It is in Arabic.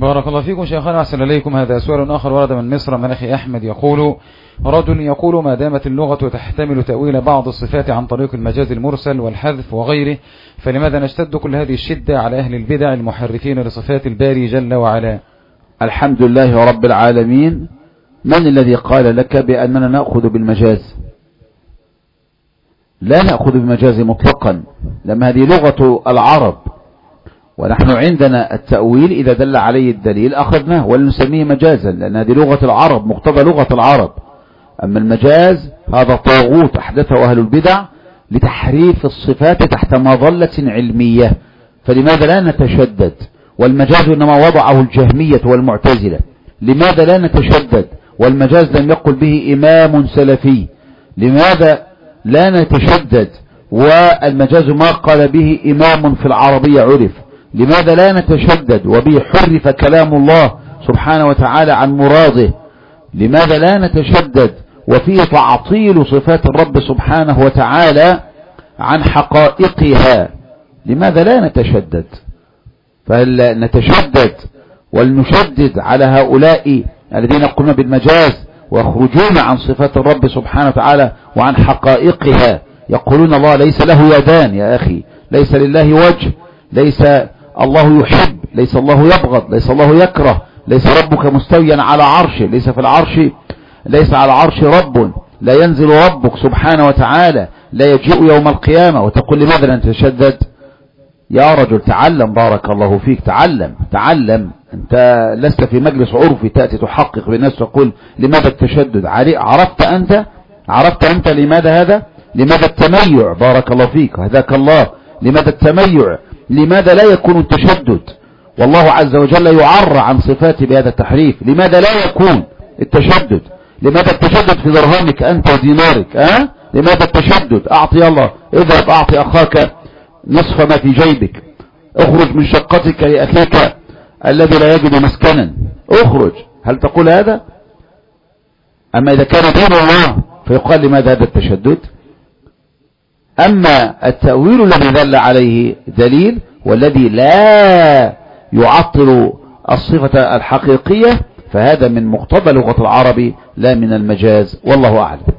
بارك الله فيكم شيخنا، أحسن إليكم. هذا سؤال آخر ورد من مصر من أخي أحمد يقول: رجل يقول ما دامت اللغة تحتمل تأويل بعض الصفات عن طريق المجاز المرسل والحذف وغيره، فلماذا نشتد كل هذه الشدة على أهل البدع المحرفين لصفات الباري جل وعلا؟ الحمد لله رب العالمين. من الذي قال لك بأننا نأخذ بالمجاز؟ لا نأخذ بالمجاز مطلقا، لما هذه لغة العرب، ونحن عندنا التأويل إذا دل عليه الدليل أخذناه ولا نسميه مجازا، لأن هذه لغة العرب، مقتضى لغة العرب. أما المجاز هذا طاغوت أحدثه أهل البدع لتحريف الصفات تحت مظلة علمية، فلماذا لا نتشدد؟ والمجاز إنما وضعه الجهمية والمعتزلة. لماذا لا نتشدد والمجاز لم يقل به إمام سلفي؟ لماذا لا نتشدد والمجاز ما قال به إمام في العربية عرف؟ لماذا لا نتشدد وبه حرف كلام الله سبحانه وتعالى عن مراده؟ لماذا لا نتشدد وفيه تعطيل صفات الرب سبحانه وتعالى عن حقائقها؟ لماذا لا نتشدد؟ فهل نتشدد ولنشدد على هؤلاء الذين يقولون بالمجاز ويخرجون عن صفات الرب سبحانه وتعالى وعن حقائقها؟ يقولون الله ليس له يدان. يا أخي، ليس لله وجه، ليس الله يحب، ليس الله يبغض، ليس الله يكره، ليس ربك مستويا على عرشه، ليس في العرش، ليس على العرش رب، لا ينزل ربك سبحانه وتعالى، لا يجيء يوم القيامة، وتقول لماذا لا نتشدد؟ يا رجل تعلم، بارك الله فيك، تعلم. أنت لست في مجلس عرفي تأتي تحقق بالناس تقول لماذا التشدد؟ عرفت أنت لماذا هذا؟ لماذا التميع؟ بارك الله فيك، هداك الله. لماذا التميع؟ لماذا لا يكون التشدد والله عز وجل يعر عن صفاته بهذا التحريف؟ لماذا لا يكون التشدد؟ لماذا التشدد في درهمك أنت ودينارك؟ لماذا التشدد؟ أعطي الله، اذهب أعطي أخاك نصف ما في جيبك، اخرج من شقتك لأخيك الذي لا يجد مسكنا، اخرج. هل تقول هذا؟ أما إذا كان دين الله فيقال لماذا هذا التشدد؟ أما التأويل الذي دل عليه دليل والذي لا يعطل الصفة الحقيقية فهذا من مقتضى لغة العرب لا من المجاز، والله أعلم.